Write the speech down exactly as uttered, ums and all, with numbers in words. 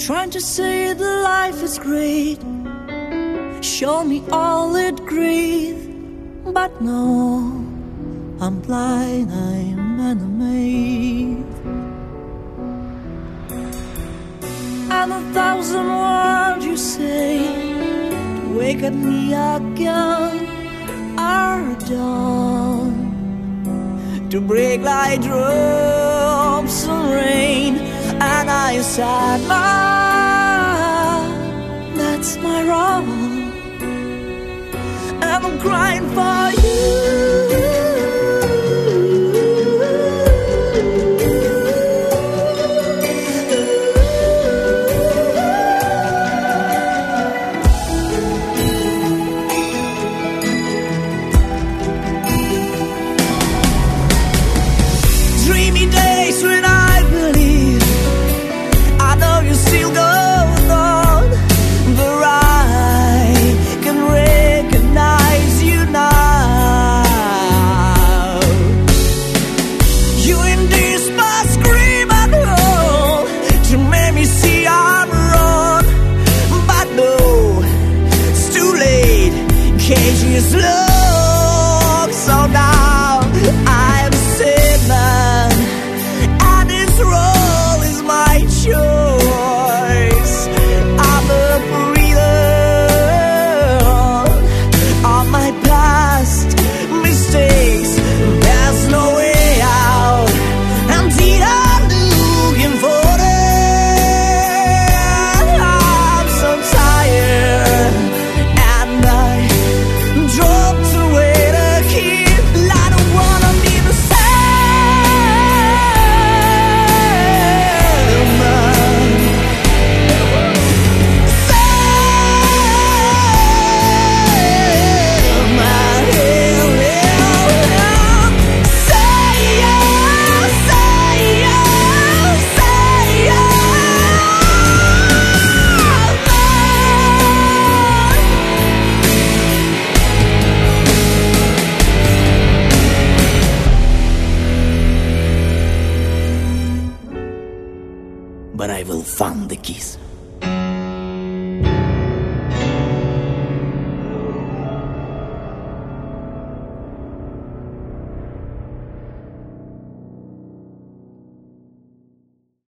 trying to say that life is great, show me all it grieve. But no, I'm blind, I'm animate. And a thousand words you say to wake up me again are done to break like drops of rain. And I said, man, that's my wrong, and I'm crying for you. Dreamy days when I believe I know you still go on, but I can recognize you now. You in this must scream at home to make me see I'm wrong, but no, it's too late. Cage is locked, so now I'm safe man, and this role is my choice. I'm a breather on my past mistakes. There's no way out, indeed I'm looking for it. I'm so tired, and I dropped away to keep. I don't wanna be the same man. Same man. Say yes, say yes, say yes. But I will find the keys.